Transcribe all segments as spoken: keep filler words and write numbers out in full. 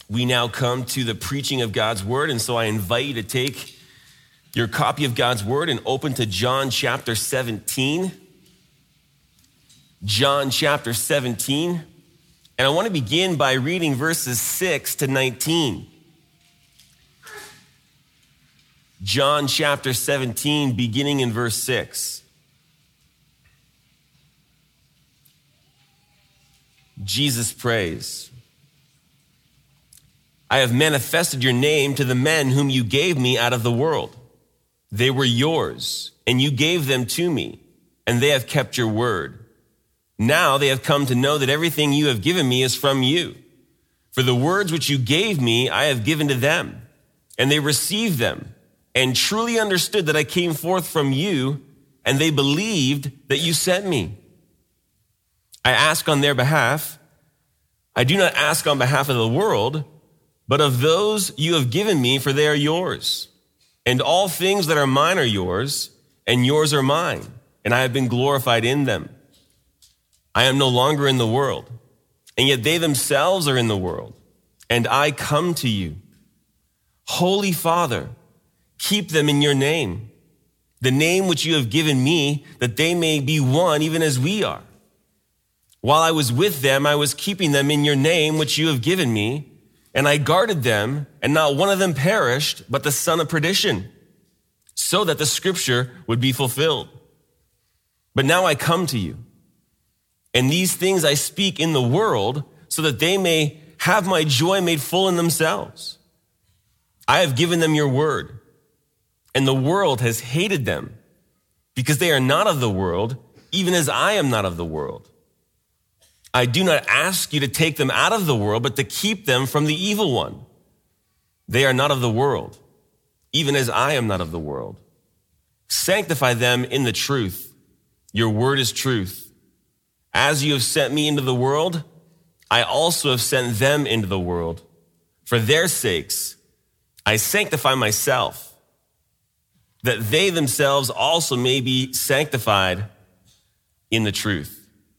we now come to the preaching of God's word. And so I invite you to take your copy of God's word and open to John chapter seventeen. John chapter seventeen. And I want to begin by reading verses six to nineteen. John chapter seventeen, beginning in verse six. Jesus prays, I have manifested your name to the men whom you gave me out of the world. They were yours, and you gave them to me, and they have kept your word. Now they have come to know that everything you have given me is from you. For the words which you gave me, I have given to them, and they received them, and truly understood that I came forth from you, and they believed that you sent me. I ask on their behalf. I do not ask on behalf of the world, but of those you have given me, for they are yours. And all things that are mine are yours, and yours are mine, and I have been glorified in them. I am no longer in the world, and yet they themselves are in the world, and I come to you. Holy Father, keep them in your name, the name which you have given me, that they may be one even as we are. While I was with them, I was keeping them in your name, which you have given me, and I guarded them, and not one of them perished, but the son of perdition, so that the scripture would be fulfilled. But now I come to you, and these things I speak in the world, so that they may have my joy made full in themselves. I have given them your word, and the world has hated them, because they are not of the world, even as I am not of the world. I do not ask you to take them out of the world, but to keep them from the evil one. They are not of the world, even as I am not of the world. Sanctify them in the truth. Your word is truth. As you have sent me into the world, I also have sent them into the world. For their sakes, I sanctify myself, that they themselves also may be sanctified in the truth.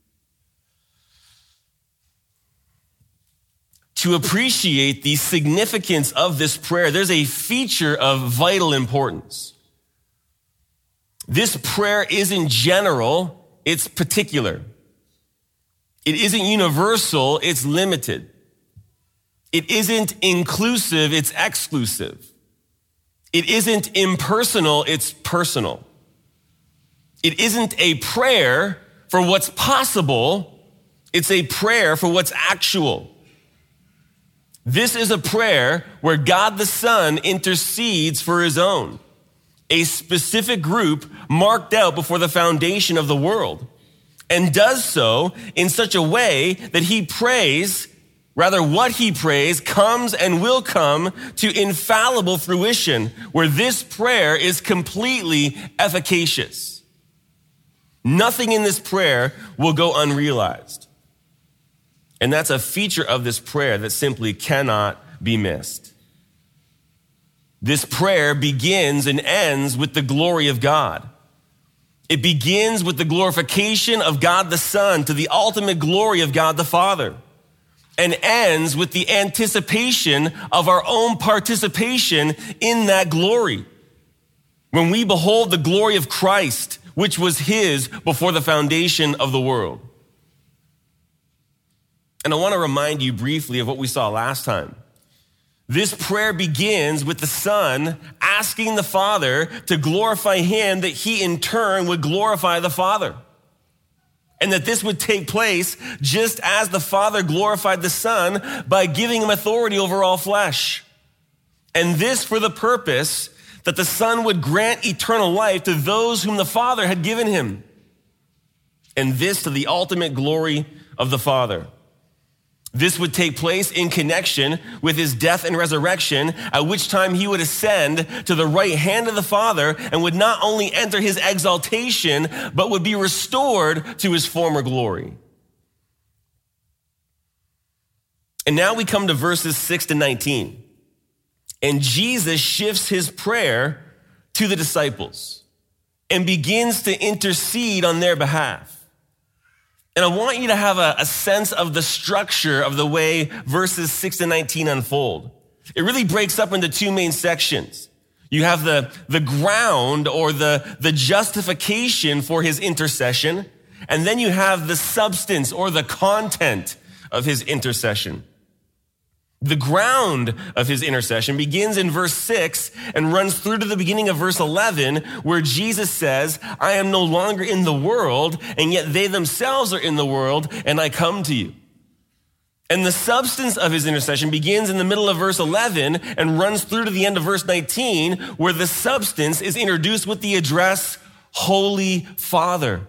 To appreciate the significance of this prayer, there's a feature of vital importance. This prayer isn't general, it's particular. It isn't universal, it's limited. It isn't inclusive, it's exclusive. It isn't impersonal, it's personal. It isn't a prayer for what's possible, it's a prayer for what's actual. This is a prayer where God the Son intercedes for his own, a specific group marked out before the foundation of the world, and does so in such a way that he prays, rather what he prays comes and will come to infallible fruition, where this prayer is completely efficacious. Nothing in this prayer will go unrealized. And that's a feature of this prayer that simply cannot be missed. This prayer begins and ends with the glory of God. It begins with the glorification of God the Son to the ultimate glory of God the Father, and ends with the anticipation of our own participation in that glory. When we behold the glory of Christ, which was his before the foundation of the world. And I want to remind you briefly of what we saw last time. This prayer begins with the Son asking the Father to glorify him, that he in turn would glorify the Father. And that this would take place just as the Father glorified the Son by giving him authority over all flesh. And this for the purpose that the Son would grant eternal life to those whom the Father had given him. And this to the ultimate glory of the Father. This would take place in connection with his death and resurrection, at which time he would ascend to the right hand of the Father and would not only enter his exaltation, but would be restored to his former glory. And now we come to verses six to nineteen. And Jesus shifts his prayer to the disciples and begins to intercede on their behalf. And I want you to have a, a sense of the structure of the way verses six to nineteen unfold. It really breaks up into two main sections. You have the, the ground or the, the justification for his intercession, and then you have the substance or the content of his intercession. The ground of his intercession begins in verse six and runs through to the beginning of verse eleven, where Jesus says, I am no longer in the world, and yet they themselves are in the world, and I come to you. And the substance of his intercession begins in the middle of verse eleven and runs through to the end of verse nineteen, where the substance is introduced with the address, Holy Father.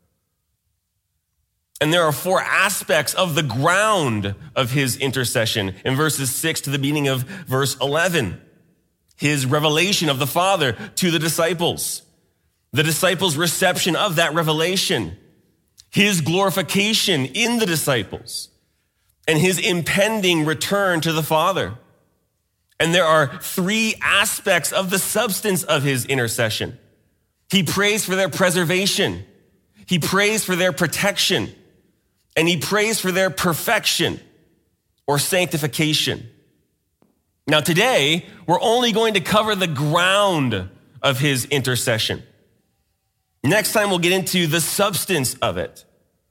And there are four aspects of the ground of his intercession in verses six to the beginning of verse eleven. His revelation of the Father to the disciples, the disciples' reception of that revelation, his glorification in the disciples, and his impending return to the Father. And there are three aspects of the substance of his intercession. He prays for their preservation. He prays for their protection. And he prays for their perfection or sanctification. Now today, we're only going to cover the ground of his intercession. Next time, we'll get into the substance of it.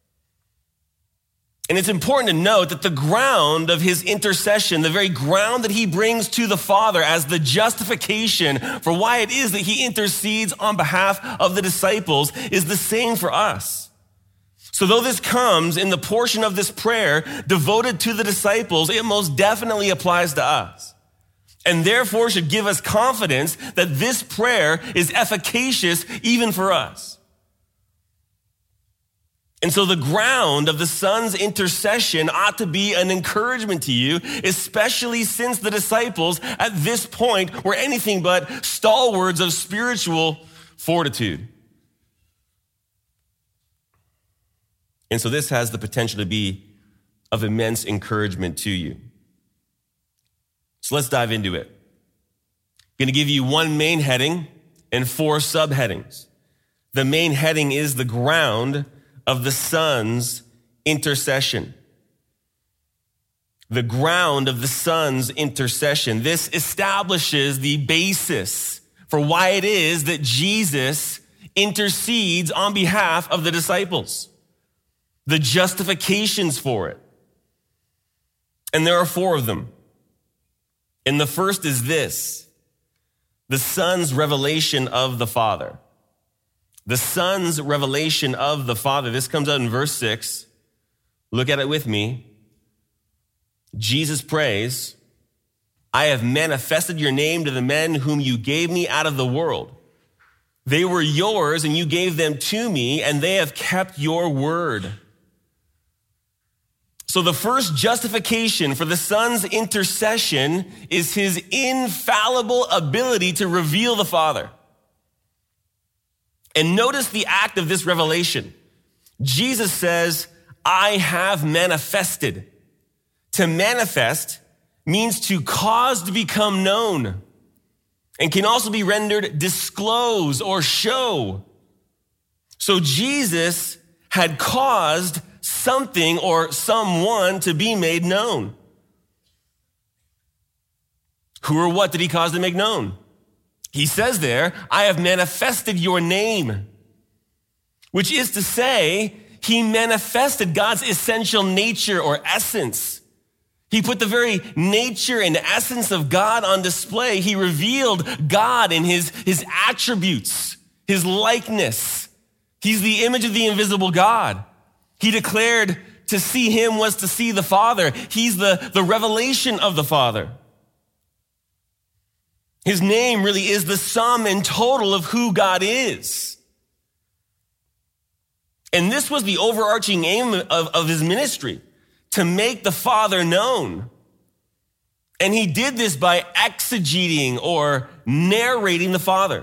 And it's important to note that the ground of his intercession, the very ground that he brings to the Father as the justification for why it is that he intercedes on behalf of the disciples, is the same for us. So though this comes in the portion of this prayer devoted to the disciples, it most definitely applies to us. And therefore should give us confidence that this prayer is efficacious even for us. And so the ground of the Son's intercession ought to be an encouragement to you, especially since the disciples at this point were anything but stalwarts of spiritual fortitude. And so this has the potential to be of immense encouragement to you. So let's dive into it. I'm going to give you one main heading and four subheadings. The main heading is the ground of the Son's intercession. The ground of the Son's intercession. This establishes the basis for why it is that Jesus intercedes on behalf of the disciples. The justifications for it. And there are four of them. And the first is this: the Son's revelation of the Father. The Son's revelation of the Father. This comes out in verse six. Look at it with me. Jesus prays, I have manifested your name to the men whom you gave me out of the world. They were yours, and you gave them to me, and they have kept your word. So the first justification for the Son's intercession is his infallible ability to reveal the Father. And notice the act of this revelation. Jesus says, I have manifested. To manifest means to cause to become known, and can also be rendered disclose or show. So Jesus had caused something or someone to be made known. Who or what did he cause to make known? He says there, I have manifested your name, which is to say, he manifested God's essential nature or essence. He put the very nature and essence of God on display. He revealed God in his, his attributes, his likeness. He's the image of the invisible God. He declared to see him was to see the Father. He's the, the revelation of the Father. His name really is the sum and total of who God is. And this was the overarching aim of, of his ministry, to make the Father known. And he did this by exegeting or narrating the Father.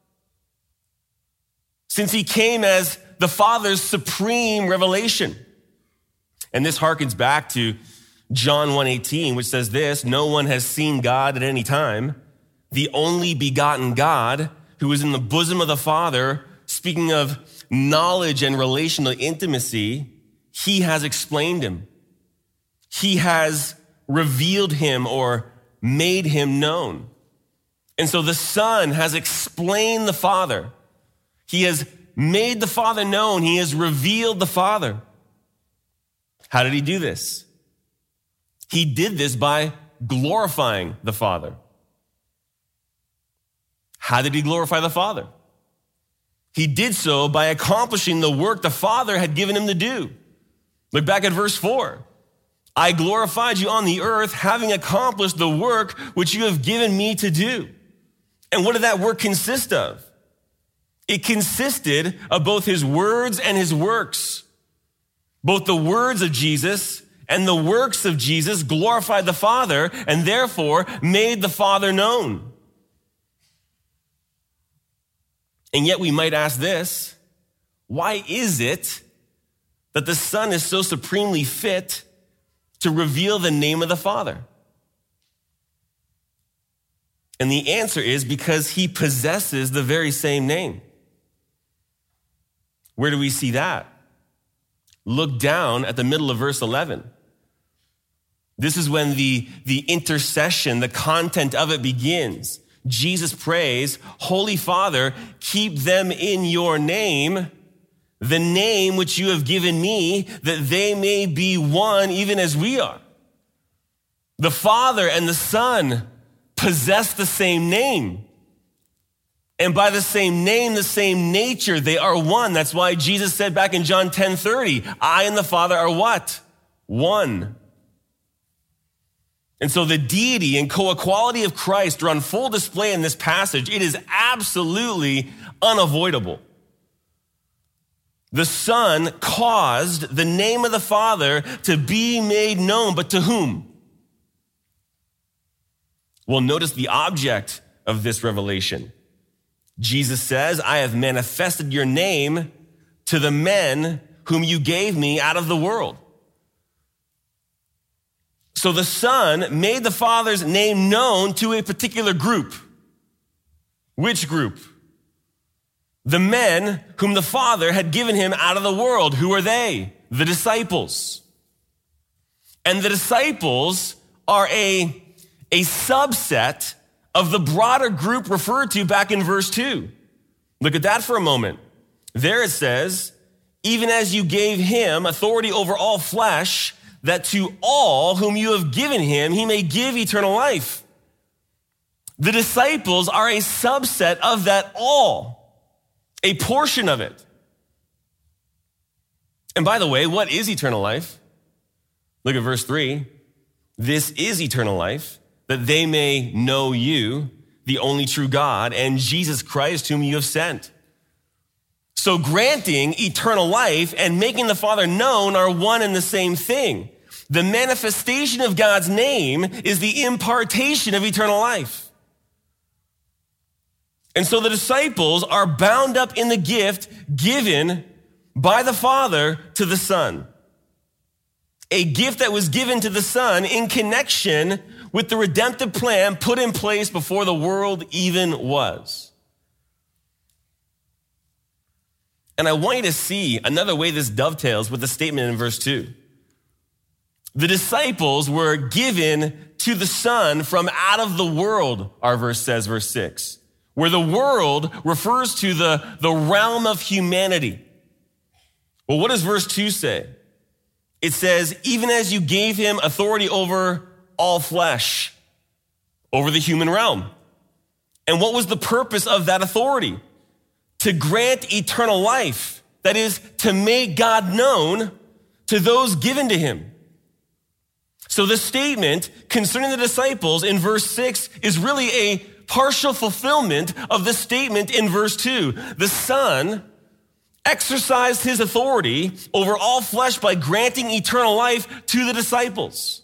Since he came as the Father's supreme revelation. And this harkens back to John one eighteen, which says this, no one has seen God at any time. The only begotten God who is in the bosom of the Father, speaking of knowledge and relational intimacy, he has explained him. He has revealed him or made him known. And so the Son has explained the Father. He has made the Father known. He has revealed the Father. How did he do this? He did this by glorifying the Father. How did he glorify the Father? He did so by accomplishing the work the Father had given him to do. Look back at verse four. I glorified you on the earth, having accomplished the work which you have given me to do. And what did that work consist of? It consisted of both his words and his works. Both the words of Jesus and the works of Jesus glorified the Father and therefore made the Father known. And yet we might ask this, why is it that the Son is so supremely fit to reveal the name of the Father? And the answer is because he possesses the very same name. Where do we see that? Look down at the middle of verse eleven. This is when the, the intercession, the content of it begins. Jesus prays, Holy Father, keep them in your name, the name which you have given me, that they may be one even as we are. The Father and the Son possess the same name. And by the same name, the same nature, they are one. That's why Jesus said back in John ten thirty, I and the Father are what? One. And so the deity and co-equality of Christ are on full display in this passage. It is absolutely unavoidable. The Son caused the name of the Father to be made known, but to whom? Well, notice the object of this revelation. Jesus says, I have manifested your name to the men whom you gave me out of the world. So the Son made the Father's name known to a particular group. Which group? The men whom the Father had given him out of the world. Who are they? The disciples. And the disciples are a, a subset of the broader group referred to back in verse two. Look at that for a moment. There it says, even as you gave him authority over all flesh, that to all whom you have given him, he may give eternal life. The disciples are a subset of that all, a portion of it. And by the way, what is eternal life? Look at verse three. This is eternal life, that they may know you, the only true God, and Jesus Christ, whom you have sent. So granting eternal life and making the Father known are one and the same thing. The manifestation of God's name is the impartation of eternal life. And so the disciples are bound up in the gift given by the Father to the Son. A gift that was given to the Son in connection with the redemptive plan put in place before the world even was. And I want you to see another way this dovetails with the statement in verse two. The disciples were given to the Son from out of the world, our verse says, verse six, where the world refers to the, the realm of humanity. Well, what does verse two say? It says, even as you gave him authority over all flesh, over the human realm. And what was the purpose of that authority? To grant eternal life. That is, to make God known to those given to him. So the statement concerning the disciples in verse six is really a partial fulfillment of the statement in verse two. The Son exercised his authority over all flesh by granting eternal life to the disciples.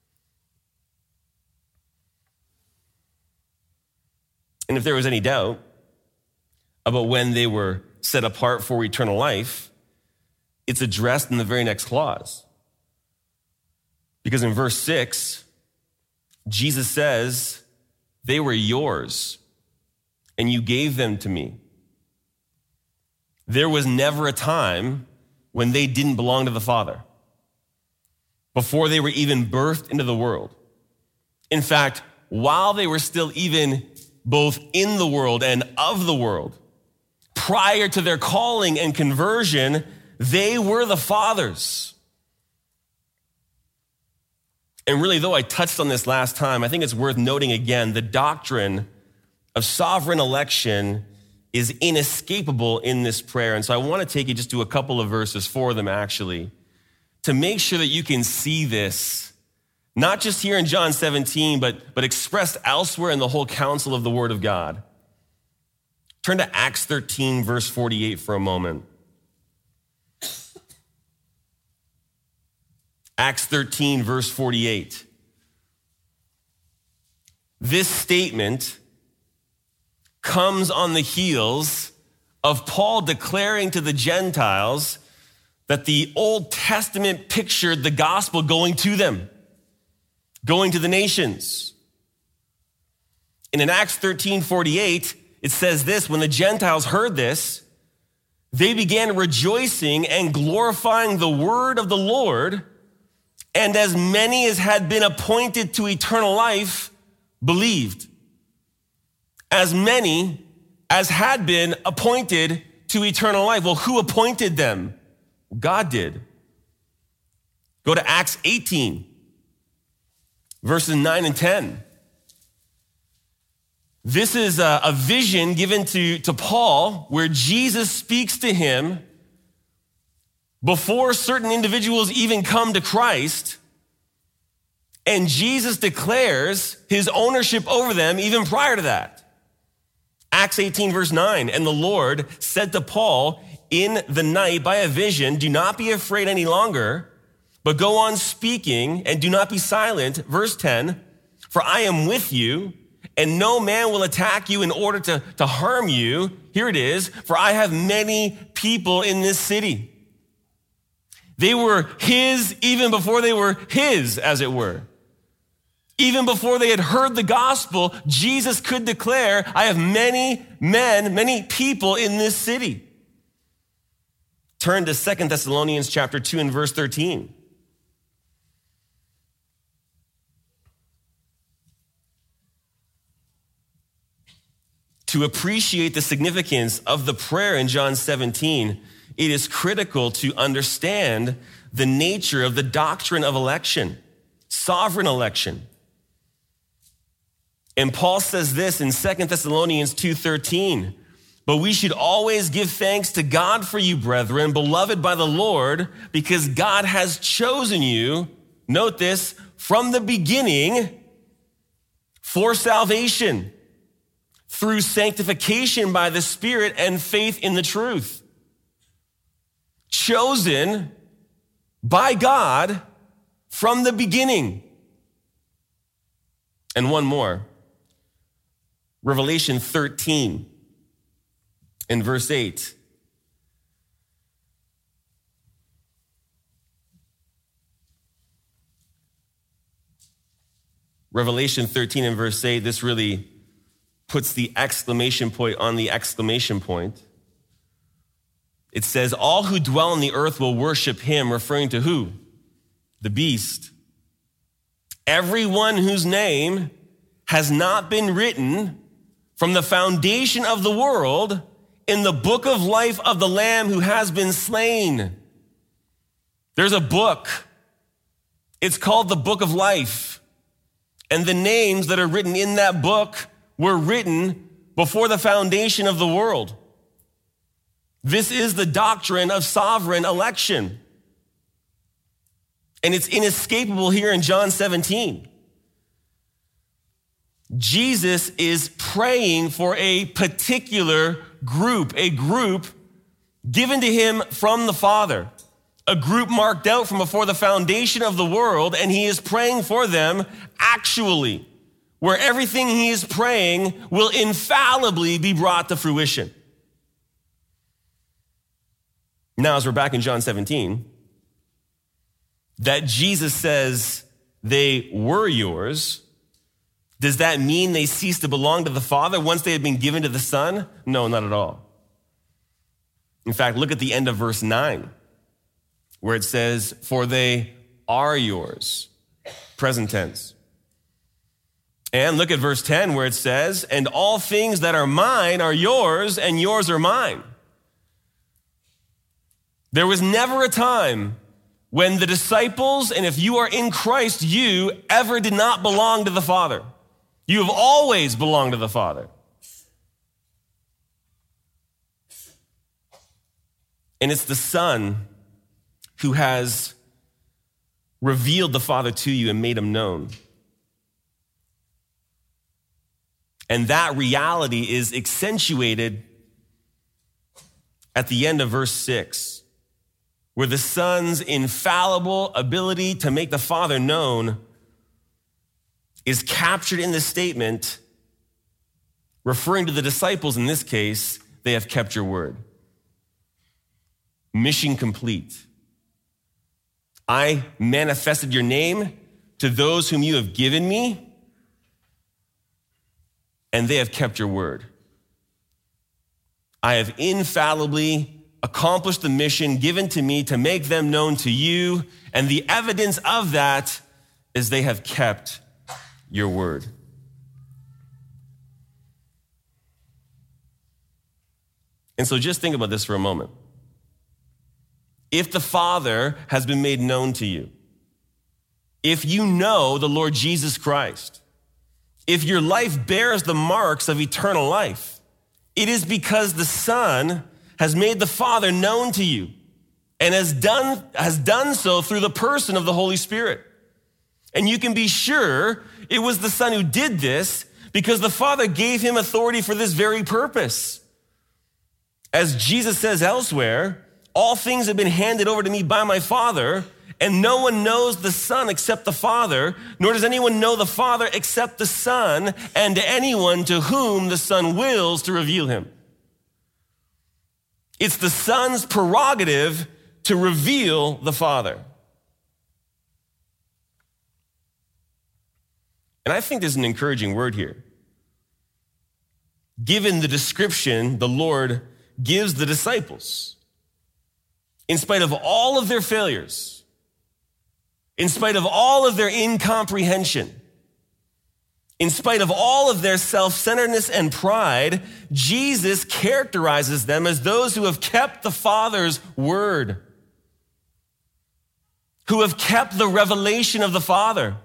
And if there was any doubt about when they were set apart for eternal life, it's addressed in the very next clause. Because in verse six, Jesus says, they were yours, and you gave them to me. There was never a time when they didn't belong to the Father, before they were even birthed into the world. In fact, while they were still even both in the world and of the world, prior to their calling and conversion, they were the Father's. And really, though I touched on this last time, I think it's worth noting again, the doctrine of sovereign election is inescapable in this prayer. And so I want to take you just to a couple of verses, four of them actually, to make sure that you can see this, not just here in John seventeen, but, but expressed elsewhere in the whole counsel of the Word of God. Turn to Acts thirteen, verse forty-eight for a moment. Acts thirteen, verse forty-eight. This statement comes on the heels of Paul declaring to the Gentiles that the Old Testament pictured the gospel going to them, going to the nations. And in Acts thirteen forty-eight, it says this: when the Gentiles heard this, they began rejoicing and glorifying the word of the Lord, and as many as had been appointed to eternal life believed. As many as had been appointed to eternal life. Well, who appointed them? God did. Go to Acts eighteen, verses nine and ten. This is a, a vision given to, to Paul where Jesus speaks to him before certain individuals even come to Christ. And Jesus declares his ownership over them even prior to that. Acts eighteen, verse nine, and the Lord said to Paul in the night by a vision, do not be afraid any longer, but go on speaking and do not be silent. Verse ten, for I am with you, and no man will attack you in order to, to harm you. Here it is, for I have many people in this city. They were his even before they were his, as it were. Even before they had heard the gospel, Jesus could declare, I have many men, many people in this city. Turn to Second Thessalonians chapter two and verse thirteen. To appreciate the significance of the prayer in John seventeen, it is critical to understand the nature of the doctrine of election, sovereign election. And Paul says this in Second Thessalonians two thirteen, but we should always give thanks to God for you, brethren, beloved by the Lord, because God has chosen you, note this, from the beginning for salvation, through sanctification by the Spirit and faith in the truth. Chosen by God from the beginning. And one more. Revelation thirteen in verse eight. Revelation thirteen and verse eight, this really puts the exclamation point on the exclamation point. It says, all who dwell on the earth will worship him, referring to who? The beast. Everyone whose name has not been written from the foundation of the world in the book of life of the Lamb who has been slain. There's a book. It's called the Book of Life. And the names that are written in that book were written before the foundation of the world. This is the doctrine of sovereign election. And it's inescapable here in John seventeen. Jesus is praying for a particular group, a group given to him from the Father, a group marked out from before the foundation of the world, and he is praying for them actually, where everything he is praying will infallibly be brought to fruition. Now, as we're back in John seventeen, that Jesus says they were yours, does that mean they ceased to belong to the Father once they had been given to the Son? No, not at all. In fact, look at the end of verse nine. where it says, for they are yours, present tense. And look at verse ten where it says, and all things that are mine are yours, and yours are mine. There was never a time when the disciples, and if you are in Christ, you ever did not belong to the Father. You have always belonged to the Father. And it's the Son who has revealed the Father to you and made him known. And that reality is accentuated at the end of verse six, where the Son's infallible ability to make the Father known is captured in the statement, referring to the disciples in this case, they have kept your word. Mission complete. I manifested your name to those whom you have given me, and they have kept your word. I have infallibly accomplished the mission given to me to make them known to you, and the evidence of that is they have kept your word. And so just think about this for a moment. If the Father has been made known to you, if you know the Lord Jesus Christ, if your life bears the marks of eternal life, it is because the Son has made the Father known to you and has done, has done so through the person of the Holy Spirit. And you can be sure it was the Son who did this because the Father gave him authority for this very purpose. As Jesus says elsewhere, all things have been handed over to me by my Father, and no one knows the Son except the Father, nor does anyone know the Father except the Son, and anyone to whom the Son wills to reveal him. It's the Son's prerogative to reveal the Father. And I think there's an encouraging word here. Given the description the Lord gives the disciples, in spite of all of their failures, in spite of all of their incomprehension, in spite of all of their self-centeredness and pride, Jesus characterizes them as those who have kept the Father's word, who have kept the revelation of the Father.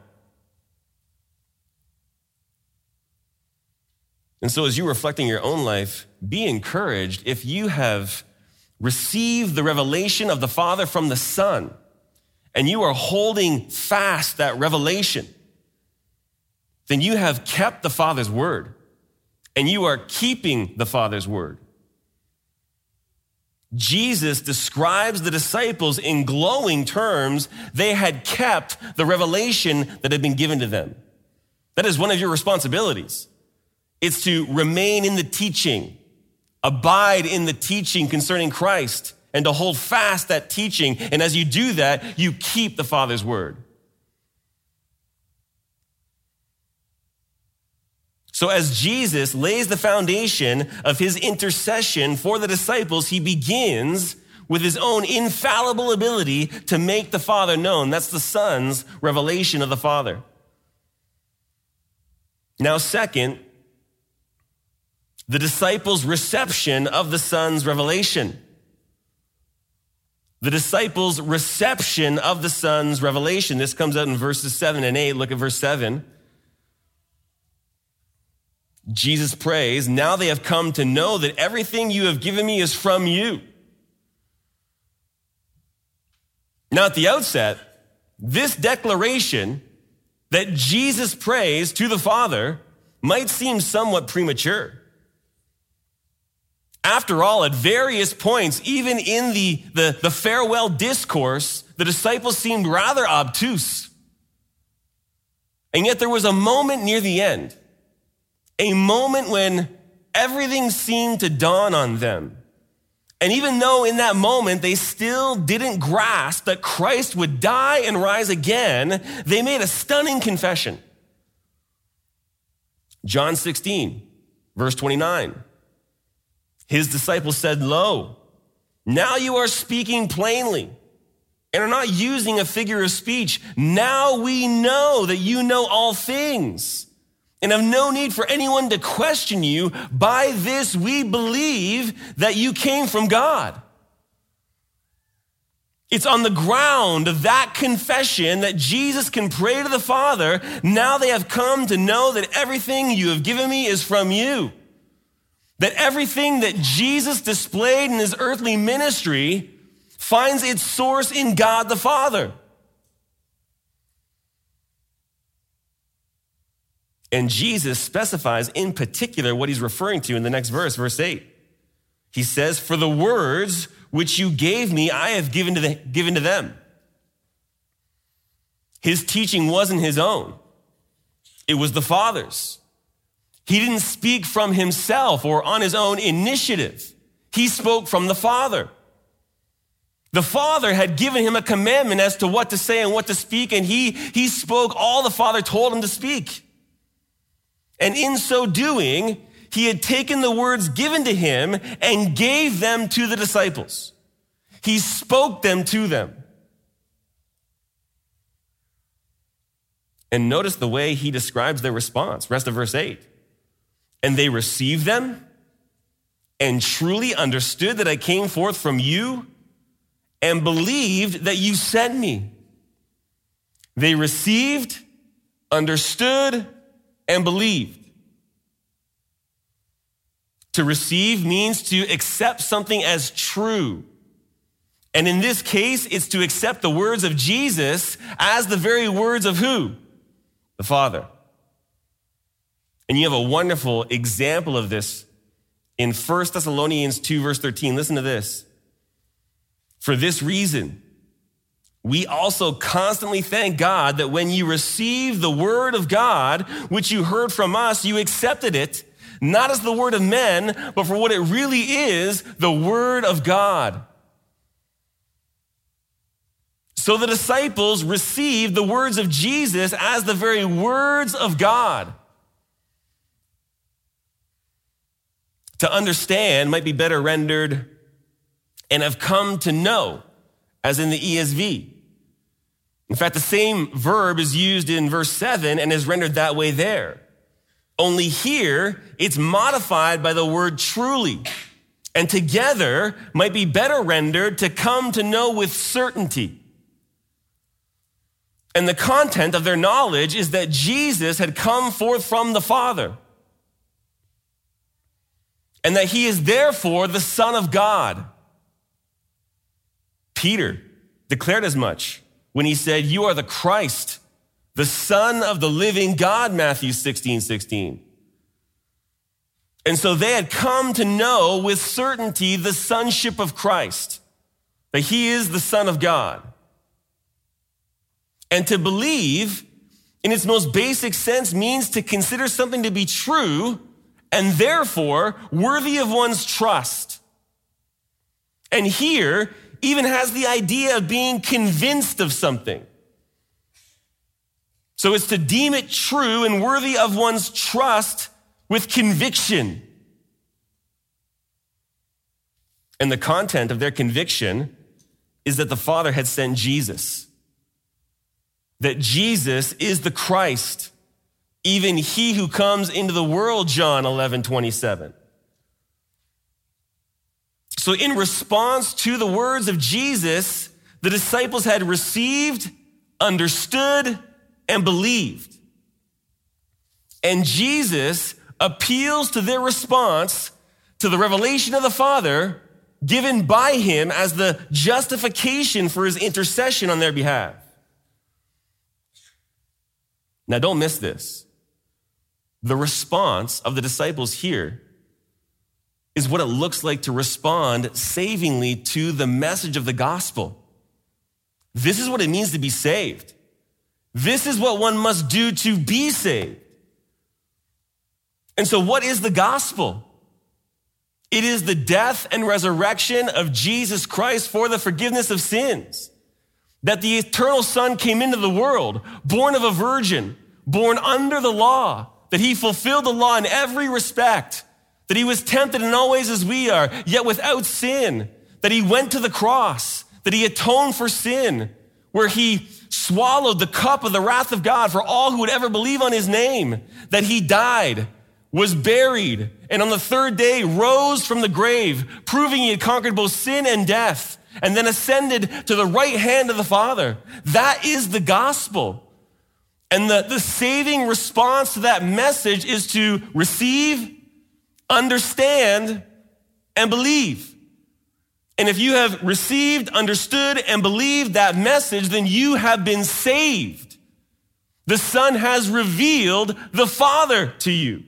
And so as you reflect on your own life, be encouraged if you have received the revelation of the Father from the Son, and you are holding fast that revelation, then you have kept the Father's word, and you are keeping the Father's word. Jesus describes the disciples in glowing terms. They had kept the revelation that had been given to them. That is one of your responsibilities. It's to remain in the teaching, abide in the teaching concerning Christ, and to hold fast that teaching. And as you do that, you keep the Father's word. So as Jesus lays the foundation of his intercession for the disciples, he begins with his own infallible ability to make the Father known. That's the Son's revelation of the Father. Now, second, the disciples' reception of the Son's revelation. The disciples' reception of the Son's revelation. This comes out in verses seven and eight. Look at verse seven. Jesus prays, now they have come to know that everything you have given me is from you. Now at the outset, this declaration that Jesus prays to the Father might seem somewhat premature. After all, at various points, even in the, the, the farewell discourse, the disciples seemed rather obtuse. And yet there was a moment near the end, a moment when everything seemed to dawn on them. And even though in that moment they still didn't grasp that Christ would die and rise again, they made a stunning confession. John sixteen, verse twenty-nine. His disciples said, lo, now you are speaking plainly and are not using a figure of speech. Now we know that you know all things and have no need for anyone to question you. By this we believe that you came from God. It's on the ground of that confession that Jesus can pray to the Father. Now they have come to know that everything you have given me is from you. That everything that Jesus displayed in his earthly ministry finds its source in God the Father. And Jesus specifies in particular what he's referring to in the next verse, verse eight. He says, "For the words which you gave me, I have given to, the, given to them." His teaching wasn't his own. It was the Father's. He didn't speak from himself or on his own initiative. He spoke from the Father. The Father had given him a commandment as to what to say and what to speak, and he, he spoke all the Father told him to speak. And in so doing, he had taken the words given to him and gave them to the disciples. He spoke them to them. And notice the way he describes their response. Rest of verse eight. "And they received them and truly understood that I came forth from you and believed that you sent me." They received, understood, and believed. To receive means to accept something as true. And in this case, it's to accept the words of Jesus as the very words of who? The Father. And you have a wonderful example of this in First Thessalonians two, verse thirteen. Listen to this. "For this reason, we also constantly thank God that when you received the word of God, which you heard from us, you accepted it, not as the word of men, but for what it really is, the word of God." So the disciples received the words of Jesus as the very words of God. To understand might be better rendered, "and have come to know," as in the E S V. In fact, the same verb is used in verse seven and is rendered that way there. Only here, it's modified by the word truly, and together might be better rendered to come to know with certainty. And the content of their knowledge is that Jesus had come forth from the Father, and that he is therefore the Son of God. Peter declared as much when he said, "You are the Christ, the Son of the living God," Matthew sixteen sixteen. And so they had come to know with certainty the sonship of Christ, that he is the Son of God. And to believe, in its most basic sense, means to consider something to be true and therefore worthy of one's trust. And here, even has the idea of being convinced of something. So it's to deem it true and worthy of one's trust with conviction. And the content of their conviction is that the Father had sent Jesus. That Jesus is the Christ, even he who comes into the world, John eleven twenty-seven. So in response to the words of Jesus, the disciples had received, understood, and believed. And Jesus appeals to their response to the revelation of the Father given by him as the justification for his intercession on their behalf. Now don't miss this. The response of the disciples here is what it looks like to respond savingly to the message of the gospel. This is what it means to be saved. This is what one must do to be saved. And so what is the gospel? It is the death and resurrection of Jesus Christ for the forgiveness of sins. That the eternal Son came into the world, born of a virgin, born under the law, that he fulfilled the law in every respect, that he was tempted in all ways as we are, yet without sin, that he went to the cross, that he atoned for sin, where he swallowed the cup of the wrath of God for all who would ever believe on his name, that he died, was buried, and on the third day rose from the grave, proving he had conquered both sin and death, and then ascended to the right hand of the Father. That is the gospel. And the, the saving response to that message is to receive, understand, and believe. And if you have received, understood, and believed that message, then you have been saved. The Son has revealed the Father to you.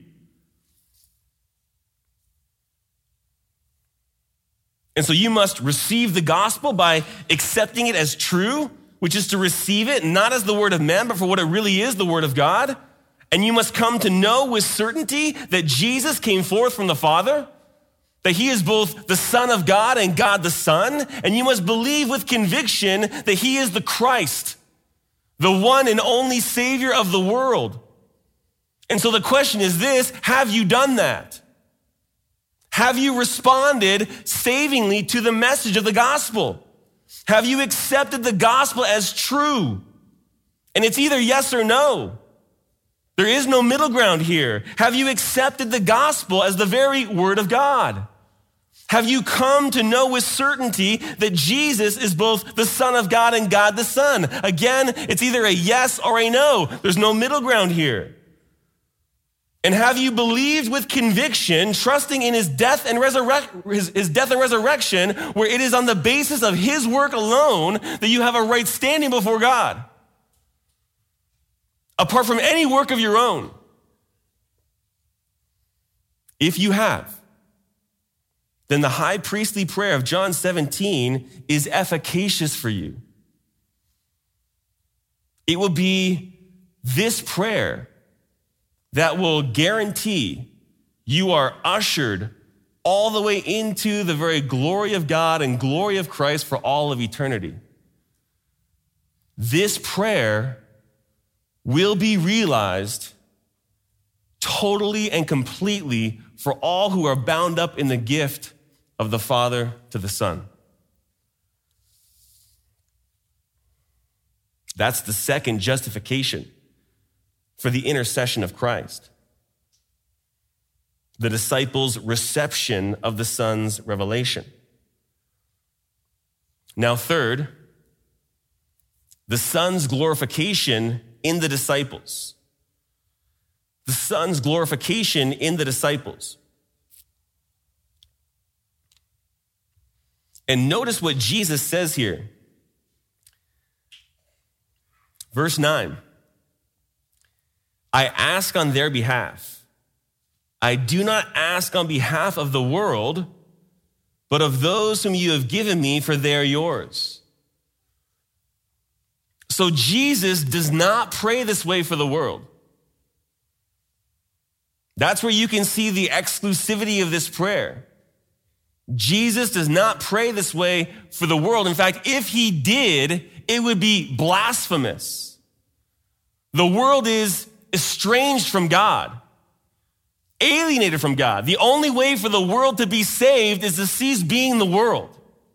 And so you must receive the gospel by accepting it as true, which is to receive it not as the word of man, but for what it really is, the word of God. And you must come to know with certainty that Jesus came forth from the Father, that he is both the Son of God and God the Son. And you must believe with conviction that he is the Christ, the one and only Savior of the world. And so the question is this: have you done that? Have you responded savingly to the message of the gospel? Have you accepted the gospel as true? And it's either yes or no. There is no middle ground here. Have you accepted the gospel as the very word of God? Have you come to know with certainty that Jesus is both the Son of God and God the Son? Again, it's either a yes or a no. There's no middle ground here. And have you believed with conviction, trusting in his death and resurrect, his, his death and resurrection, where it is on the basis of his work alone that you have a right standing before God, apart from any work of your own? If you have, then the high priestly prayer of John seventeen is efficacious for you. It will be this prayer that will guarantee you are ushered all the way into the very glory of God and glory of Christ for all of eternity. This prayer will be realized totally and completely for all who are bound up in the gift of the Father to the Son. That's the second justification for the intercession of Christ. The disciples' reception of the Son's revelation. Now, third, the Son's glorification in the disciples. The Son's glorification in the disciples. And notice what Jesus says here. Verse nine. I ask on their behalf. I do not ask on behalf of the world, but of those whom you have given me, for they are yours. So Jesus does not pray this way for the world. That's where you can see the exclusivity of this prayer. Jesus does not pray this way for the world. In fact, if he did, it would be blasphemous. The world is estranged from God, alienated from God. The only way for the world to be saved is to cease being the world.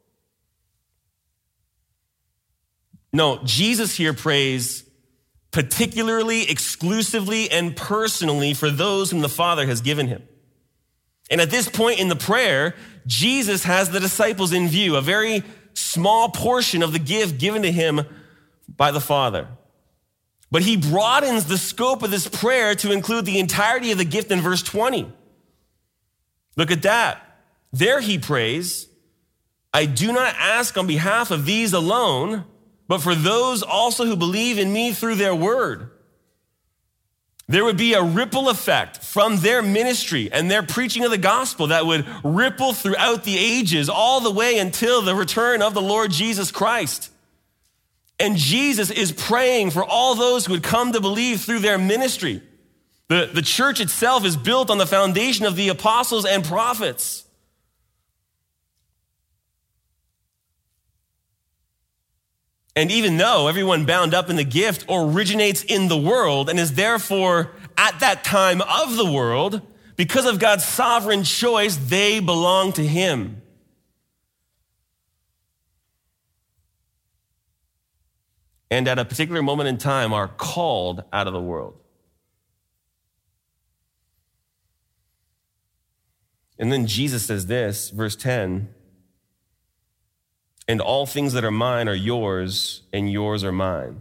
No, Jesus here prays particularly, exclusively, and personally for those whom the Father has given him. And at this point in the prayer, Jesus has the disciples in view, a very small portion of the gift given to him by the Father. But he broadens the scope of this prayer to include the entirety of the gift in verse twenty. Look at that. There he prays, I do not ask on behalf of these alone, but for those also who believe in me through their word. There would be a ripple effect from their ministry and their preaching of the gospel that would ripple throughout the ages all the way until the return of the Lord Jesus Christ. And Jesus is praying for all those who would come to believe through their ministry. The, the church itself is built on the foundation of the apostles and prophets. And even though everyone bound up in the gift originates in the world and is therefore at that time of the world, because of God's sovereign choice, they belong to him. and at a particular moment in time are called out of the world. And then Jesus says this, verse ten, and all things that are mine are yours, and yours are mine.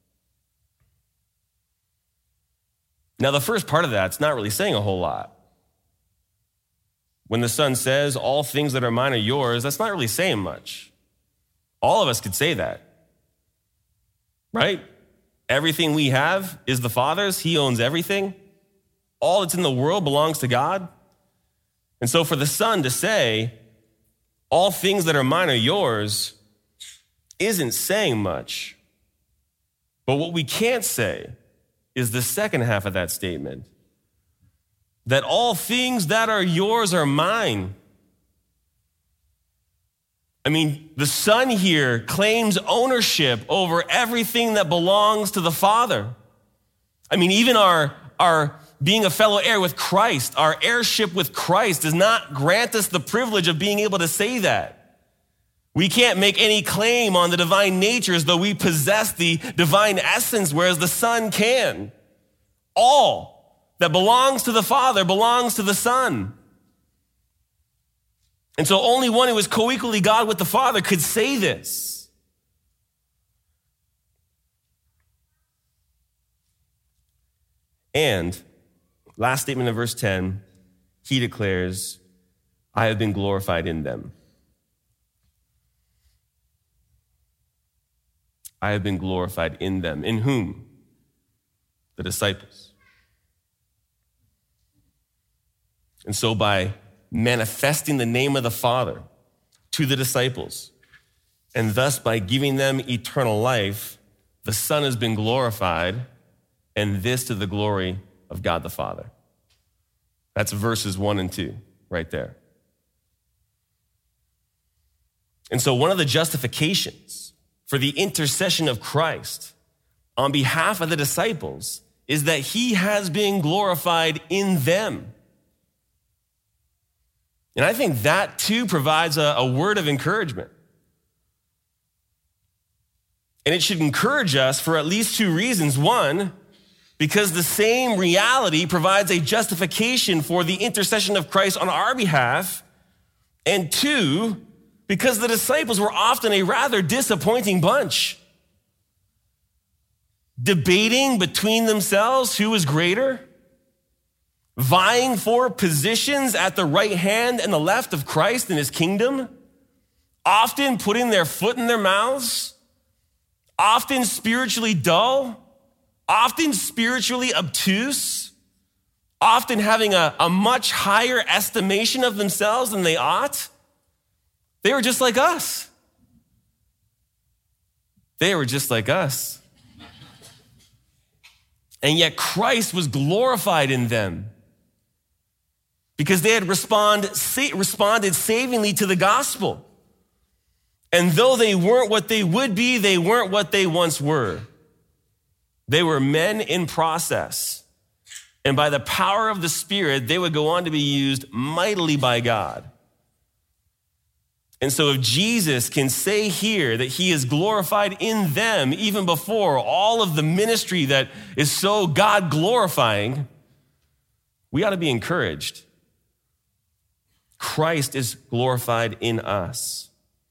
Now, the first part of that's not really saying a whole lot. When the Son says, all things that are mine are yours, that's not really saying much. All of us could say that, right? Everything we have is the Father's. He owns everything. All that's in the world belongs to God. And so for the Son to say, all things that are mine are yours, isn't saying much. But what we can't say is the second half of that statement, that all things that are yours are mine. I mean, the Son here claims ownership over everything that belongs to the Father. I mean, even our, our being a fellow heir with Christ, our heirship with Christ does not grant us the privilege of being able to say that. We can't make any claim on the divine nature as though we possess the divine essence, whereas the Son can. All that belongs to the Father belongs to the Son. And so only one who is co-equally God with the Father could say this. And last statement in verse ten, he declares, I have been glorified in them. I have been glorified in them. In whom? The disciples. And so by manifesting the name of the Father to the disciples, and thus by giving them eternal life, the Son has been glorified, and this to the glory of God the Father. That's verses one and two right there. And so one of the justifications for the intercession of Christ on behalf of the disciples is that he has been glorified in them. And I think that too provides a, a word of encouragement. And it should encourage us for at least two reasons. One, because the same reality provides a justification for the intercession of Christ on our behalf. And two, because the disciples were often a rather disappointing bunch, debating between themselves who was greater, vying for positions at the right hand and the left of Christ in his kingdom, often putting their foot in their mouths, often spiritually dull, often spiritually obtuse, often having a, a much higher estimation of themselves than they ought. They were just like us. They were just like us. And yet Christ was glorified in them because they had respond, responded savingly to the gospel. And though they weren't what they would be, they weren't what they once were. They were men in process. And by the power of the Spirit, they would go on to be used mightily by God. And so if Jesus can say here that he is glorified in them even before all of the ministry that is so God glorifying, we ought to be encouraged. Christ is glorified in us.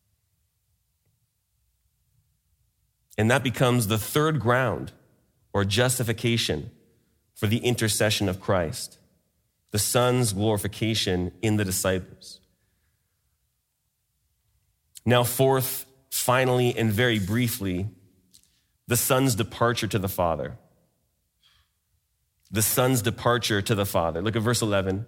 And that becomes the third ground or justification for the intercession of Christ, the Son's glorification in the disciples. Now, fourth, finally, and very briefly, the Son's departure to the Father. The Son's departure to the Father. Look at verse eleven.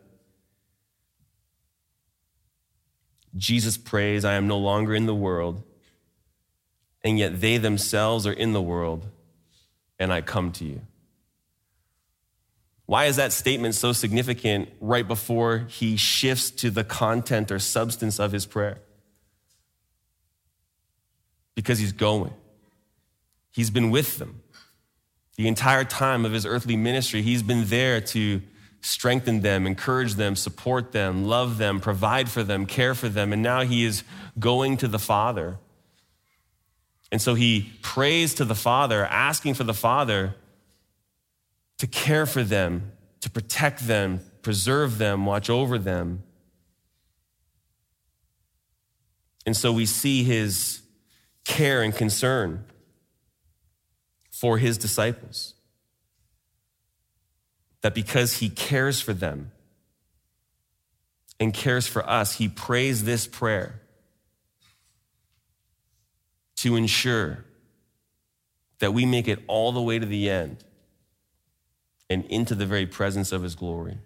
Jesus prays, I am no longer in the world, and yet they themselves are in the world, and I come to you. Why is that statement so significant right before he shifts to the content or substance of his prayer? Because he's going. He's been with them. The entire time of his earthly ministry, he's been there to strengthen them, encourage them, support them, love them, provide for them, care for them. And now he is going to the Father. And so he prays to the Father, asking for the Father to care for them, to protect them, preserve them, watch over them. And so we see his care and concern for his disciples. That because he cares for them and cares for us, he prays this prayer to ensure that we make it all the way to the end and into the very presence of his glory.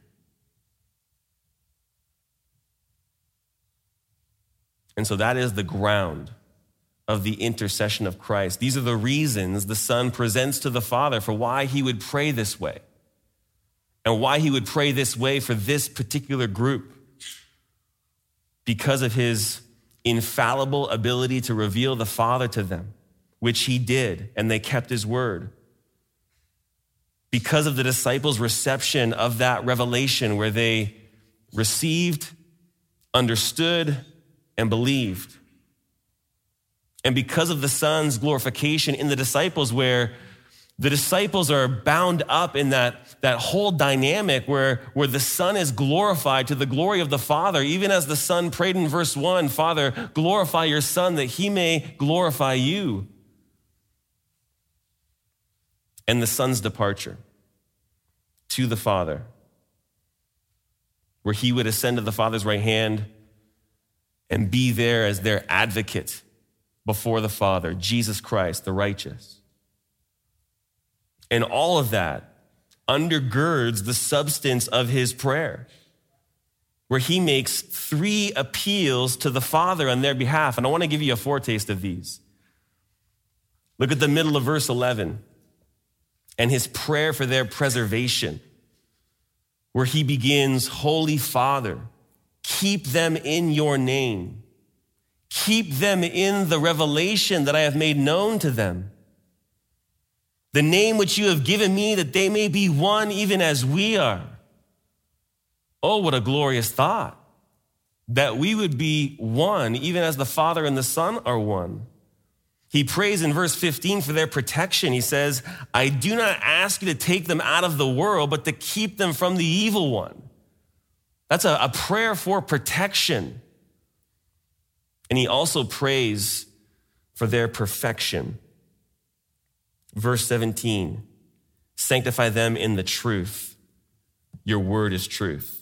And so that is the ground of the intercession of Christ. These are the reasons the Son presents to the Father for why he would pray this way and why he would pray this way for this particular group. Because of his infallible ability to reveal the Father to them, which he did, and they kept his word. Because of the disciples' reception of that revelation where they received, understood, and believed. And because of the Son's glorification in the disciples, where the disciples are bound up in that, that whole dynamic where, where the Son is glorified to the glory of the Father, even as the Son prayed in verse one, Father, glorify your Son that he may glorify you. And the Son's departure to the Father, where he would ascend to the Father's right hand and be there as their advocate before the Father, Jesus Christ, the righteous. And all of that undergirds the substance of his prayer, where he makes three appeals to the Father on their behalf. And I want to give you a foretaste of these. Look at the middle of verse eleven and his prayer for their preservation, where he begins, Holy Father, keep them in your name. Keep them in the revelation that I have made known to them. The name which you have given me, that they may be one even as we are. Oh, what a glorious thought, that we would be one even as the Father and the Son are one. He prays in verse fifteen for their protection. He says, I do not ask you to take them out of the world, but to keep them from the evil one. That's a, a prayer for protection. And he also prays for their perfection. Verse seventeen, sanctify them in the truth. Your word is truth.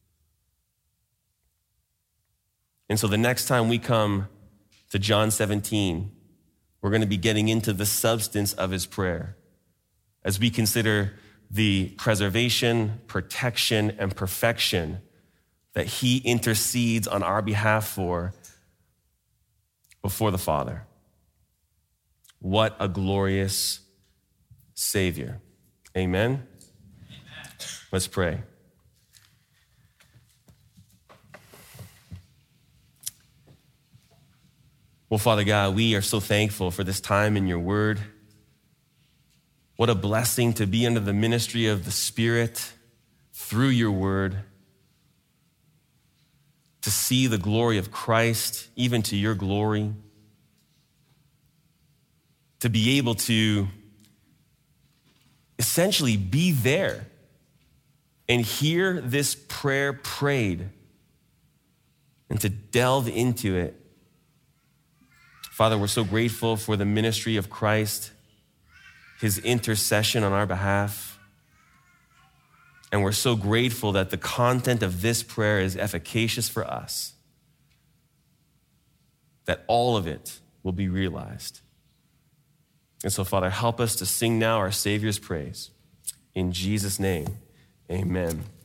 And so the next time we come to John seventeen, we're going to be getting into the substance of his prayer as we consider the preservation, protection, and perfection that he intercedes on our behalf for before the Father. What a glorious Savior. Amen? Amen. Let's pray. Well, Father God, we are so thankful for this time in your word. What a blessing to be under the ministry of the Spirit through your word, to see the glory of Christ, even to your glory, to be able to essentially be there and hear this prayer prayed and to delve into it. Father, we're so grateful for the ministry of Christ, his intercession on our behalf. And we're so grateful that the content of this prayer is efficacious for us, that all of it will be realized. And so, Father, help us to sing now our Savior's praise. In Jesus' name, amen.